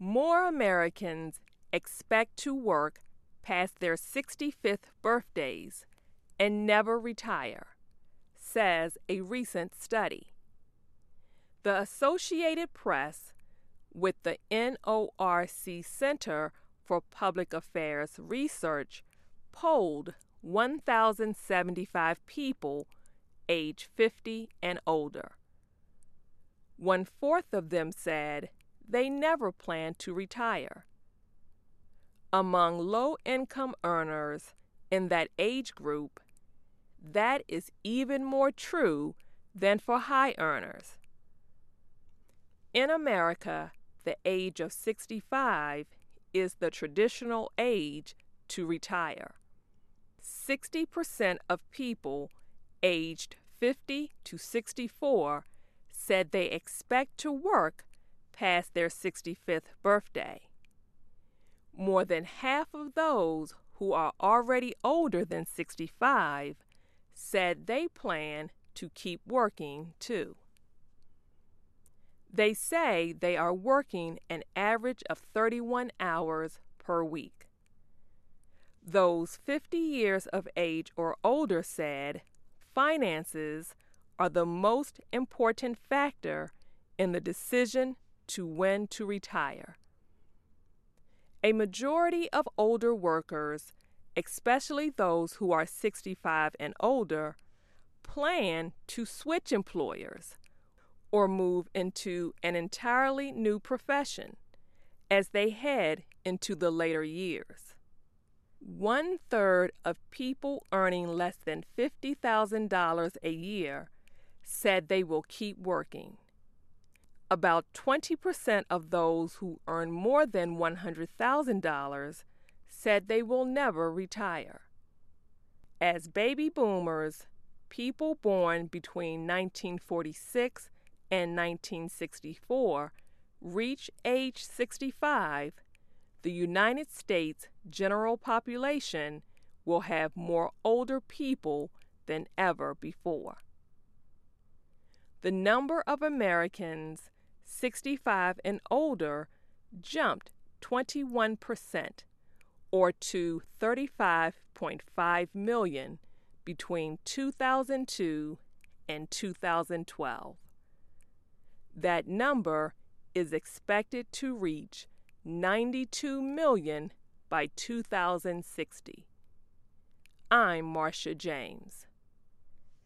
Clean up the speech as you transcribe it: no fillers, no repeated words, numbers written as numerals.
More Americans expect to work past their 65th birthdays and never retire, says a recent study. The Associated Press, with the NORC Center for Public Affairs Research, polled 1,075 people age 50 and older. 1/4 of them said they never plan to retire. Among low-income earners in that age group, that is even more true than for high earners. In America, the age of 65 is the traditional age to retire. 60% of people aged 50 to 64 said they expect to work past their 65th birthday. More than half of those who are already older than 65 said they plan to keep working too. They say they are working an average of 31 hours per week. Those 50 years of age or older said finances are the most important factor in the decision to when to retire. A majority of older workers, especially those who are 65 and older, plan to switch employers or move into an entirely new profession as they head into the later years. 1/3 of people earning less than $50,000 a year said they will keep working. About 20% of those who earn more than $100,000 said they will never retire. As baby boomers, people born between 1946 and 1964, reach age 65, the United States general population will have more older people than ever before. The number of Americans 65 and older jumped 21%, or to 35.5 million, between 2002 and 2012. That number is expected to reach 92 million by 2060. I'm Marcia James.